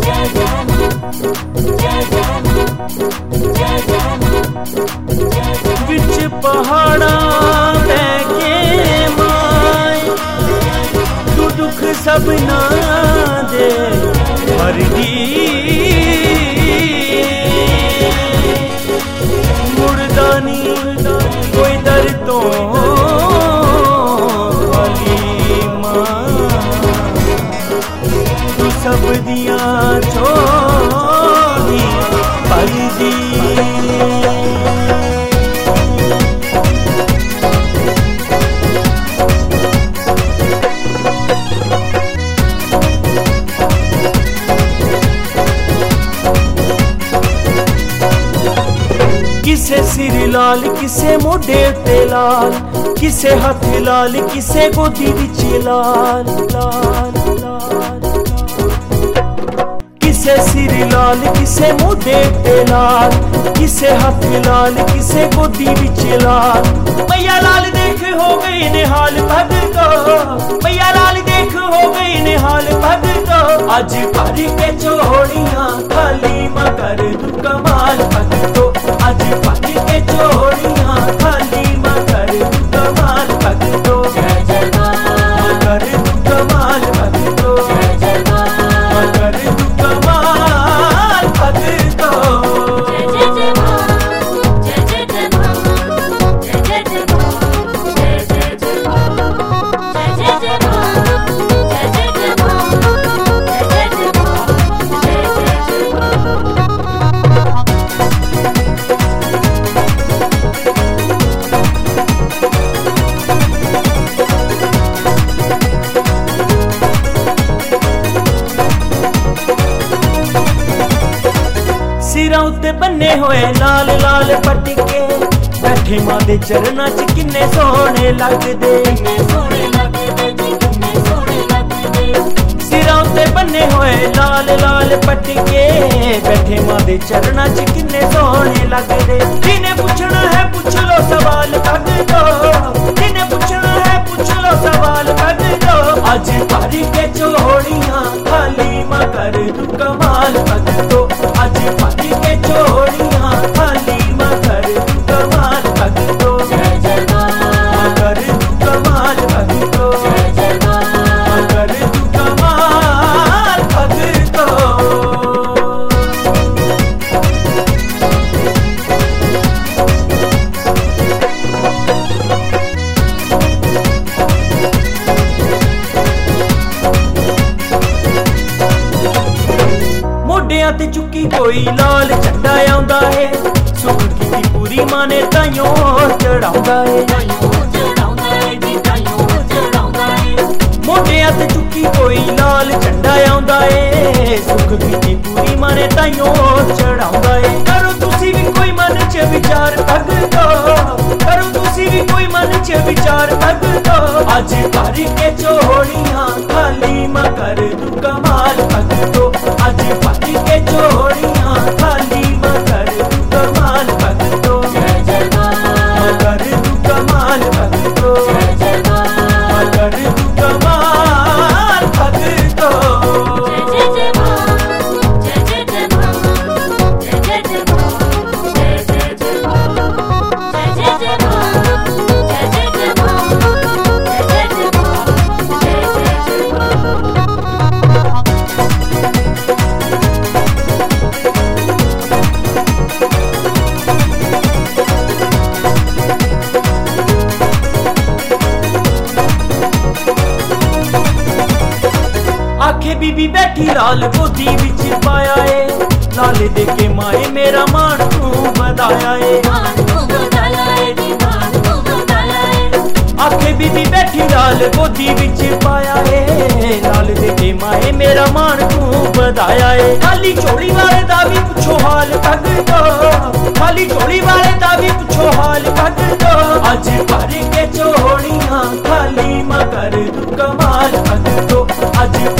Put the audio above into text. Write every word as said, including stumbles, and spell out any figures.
विच पहाड़ा बैके माए तू दुख सब ना दे हरदी मुड़दा नी कोई दर तो खाली मां तू सब दिया छोड़ी हरदी किसे सिर लाल किसे मोढे ते लाल किसे हाथ लाल किसे गोदी विच लाल लाल लाल किसे सिर लाल किसे मोढे ते लाल किसे हाथ लाल किसे गोदी विच लाल मैया लाल देख हो गई निहाल भगतो मैया लाल देख हो गई निहाल भगतो आज भर के चोड़ियां खाली मकर तू कमाल भगतो आज भर के चोड़ियां खाली मकर तू कमाल भगतो मकर तू कमाल भगतो मकर तू कमाल भगतो सिरां उत्ते बन्ने होए लाल लाल पटके बैठे मां दे चरनां च किन्ने सोहणे लगदे सिरां उत्ते बन्ने होए लाल लाल पटके बैठे मां दे चरनां च किन्ने सोहणे लगदे जिन्हें पुछना है पुछ लो सवाल भगतो जिन्हें पुछना है पुछ लो सवाल भगतो आज भर के चोड़ियां खाली मकर तू कमाल भगतो आज भर के चोड़ियां खाली मकर तू कमाल भगतो मकर तू कमाल भगतो मकर तू कमाल भगतो मोढियां ते चुक्की कोई लाल झंडा आउंदा है सुख की पूरी मां ने ताइयों चढ़ाउंदा है मोढियां ते चुक्की कोई लाल झंडा आउंदा है सुख की पूरी मां ने ताइयों चढ़ाउंदा है करो तुसी भी कोई मन च विचार भगतो करो तुसी भी कोई मन च विचार भगतो आज भर के चोड़ियां खाली मकर तू कमाल भगतो आज भर के चोड़ियां खाली मकर तू कमाल भगतो मकर तू कमाल भगतो मकर तू कमाल भगतो आखे बीबी बैठी लाल गोदी विच पाया है लाल दे के माए मेरा मान तू बधाया है आखे बीबी बैठी लाल गोदी विच पाया है लाल दे के माए मेरा मान तू बधाया है खाली चोड़ी वाले दा भी पुछो हाल भगतो खाली चोड़ी वाले दा भी पुछो हाल भगतो आज भर के चोड़ियां खाली मकर तू कमाल भगतो आज